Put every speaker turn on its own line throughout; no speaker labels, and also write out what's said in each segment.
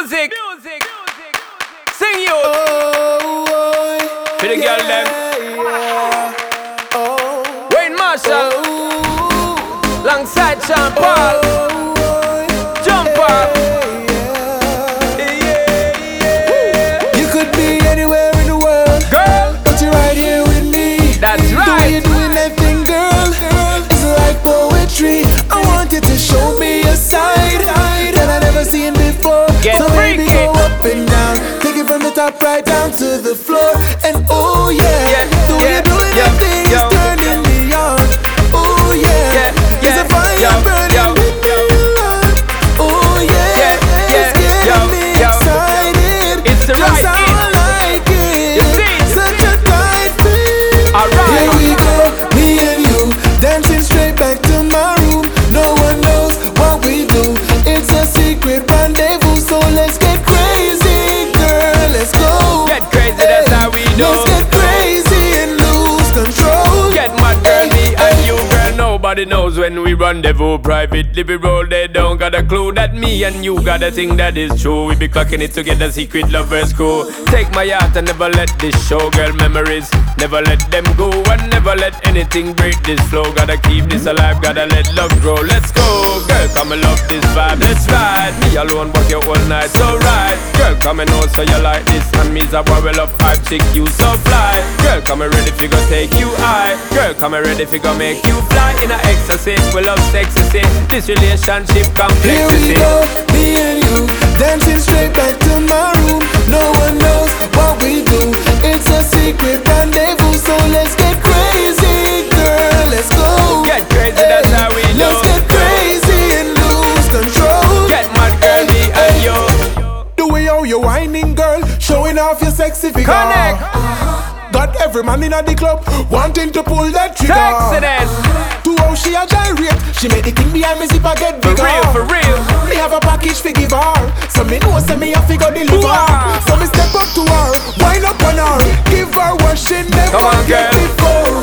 Music. Sing you. For the girl them. Wayne Marshall. Alongside Sean Paul. Jump up.
You could be anywhere in the world,
Girl,
but you're right here with me.
that's
The way
right.
you're doing that thing, girl, it's like poetry. I want you to show me a side that I never seen before.
Get
So baby,
freaky.
go up and down, take it from the top right down to the floor. And oh yeah, the way you're doing that thing is turning me on. Oh yeah, it's a fire burning me on. Oh yeah, it's getting me excited.
It's the right
Just how I like it.
You see?
Such a tight fit.
Alright.
Here we go, me and you, dancing straight back to my room. No one knows what we do. It's a secret rendezvous, so let's get crazy, girl. Let's go.
Get crazy, that's how we do.
Let's get crazy and lose control.
Get mad, girl, me and you, girl. Nobody knows when we rendezvous privately. We roll, they don't got a clue that me and you got a thing that is true. We be clocking it together, secret lovers cool. Take my heart and never let this show, girl. Memories, never let them go, and never let anything break this flow. Gotta keep this alive, gotta let love grow. Let's go, girl, come and love this vibe. Let's ride, me alone, but you all night, so right. Girl, come and know so you like this, and me's a boy will up hype, chick, you so fly. Girl, come and ready fi go take you high. Girl, come and ready fi go make you fly. In a ecstasy, we love sexy. This relationship
Here we
complexity.
go, me and you, dancing straight back to my room. No one knows what we do. It's a secret rendezvous, so let's get crazy, girl. Let's go.
Get crazy, that's how we do.
Let's get crazy and lose control.
Get mad, girl, me and you.
The way how you whining, girl, showing off your sexy figure.
Connect.
Got every man in the club wanting to pull that trigger.
Texas.
To how she a gyrate, she make the thing behind me zip a get
For
bigger.
real, for real.
Me have a package fi give her, so me know say me a figure deliver.
Ooh-ah.
So me step up to her, wind up on her, give her what she never
Come on,
get
girl.
before.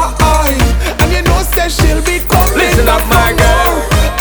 And you know say she'll be coming.
Listen up, my girl.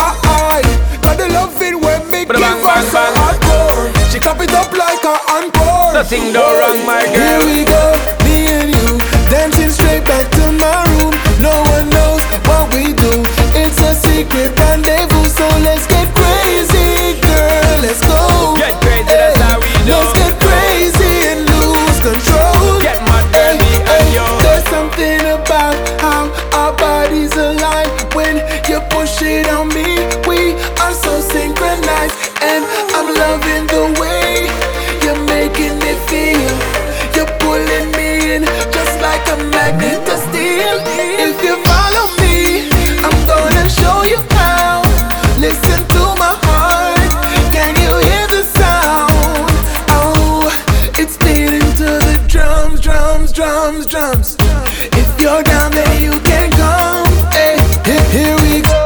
Got the loving when me give
Bang,
her
bang,
so
bang.
hardcore. She clap it up like a encore.
Nothing do wrong, my
Here
girl.
we go, me and you, dancing straight back to my room. No one knows what we do. It's a secret rendezvous, so let's get crazy, girl. Let's go.
Get crazy, that's how we do.
Let's get crazy and lose control.
Get mad, girl, me and you.
There's something about how our bodies align. When you push it on me, we are so synchronized. And I'm loving the way you're making me feel. You're pulling me in just like a magnet to steel. If you follow me, I'm gonna show you how. Listen to my heart. Can you hear the sound? Oh, it's beating to the drums, drums, drums, drums. If you're down there, you can come. Hey, here we go.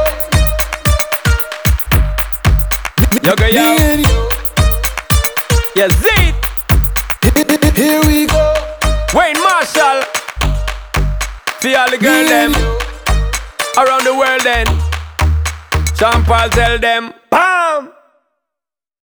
Yo, girl,
Me
yo.
and you.
Yeah, Zeke.
Here we go.
Wayne Marshall. For all the girl
Me
them
and you.
around the world then. Sean Paul tell them, bam.